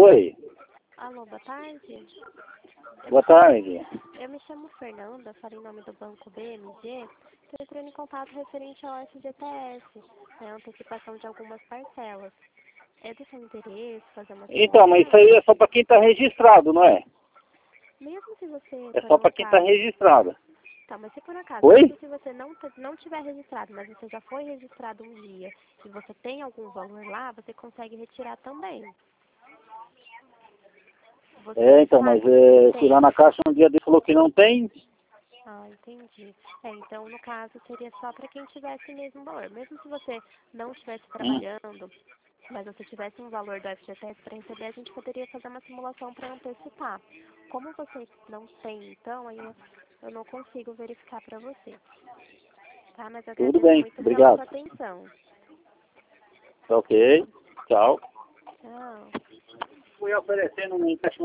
Oi, Alô, boa tarde. boa tarde. Eu me chamo Fernanda, falo em nome do Banco BMG. Estou entrando em contato referente ao FGTS, né, antecipação de algumas parcelas. É do seu interesse fazer uma Então, mas isso simulação? aí é só para quem está registrado, não é? Mesmo se você, É por só um para quem está acaso... registrado. Tá, mas se por acaso, Oi? mesmo se você não tiver registrado, mas você já foi registrado um dia e você tem algum valor lá, você consegue retirar também. Você Então, mas sabe se você fui lá tem? na caixa um dia e falou que não tem. Ah, entendi. Então, no caso, seria só para quem tivesse mesmo valor. Mesmo se você não estivesse Hum. trabalhando, mas você tivesse um valor do FGTS para receber, a gente poderia fazer uma simulação para antecipar. Como você não tem, então, aí eu não consigo verificar para você. Tá? Mas eu Tudo agradeço bem, muito pela obrigado. sua atenção. Ok, tchau. Tchau. Fui oferecendo um empréstimo